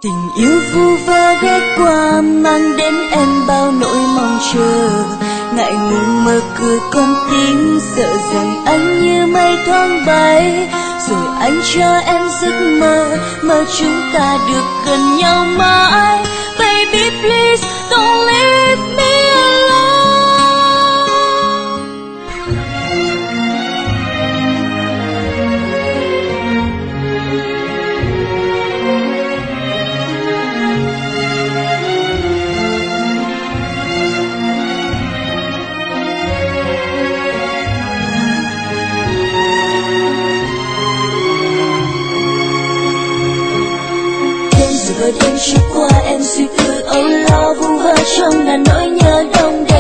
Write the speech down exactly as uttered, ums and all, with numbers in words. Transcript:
Tình yêu vu vơ ghé qua mang đến em bao nỗi mong chờ, ngại ngùng mơ cười con tim sợ rằng anh như mây thoáng bay, rồi anh cho em giấc mơ mơ chúng ta được gần nhau mãi. Baby please don't leave me alone. Rồi đêm trôi qua em suy tư âu lo vu vơ trong ngàn nỗi nhớ đông đầy.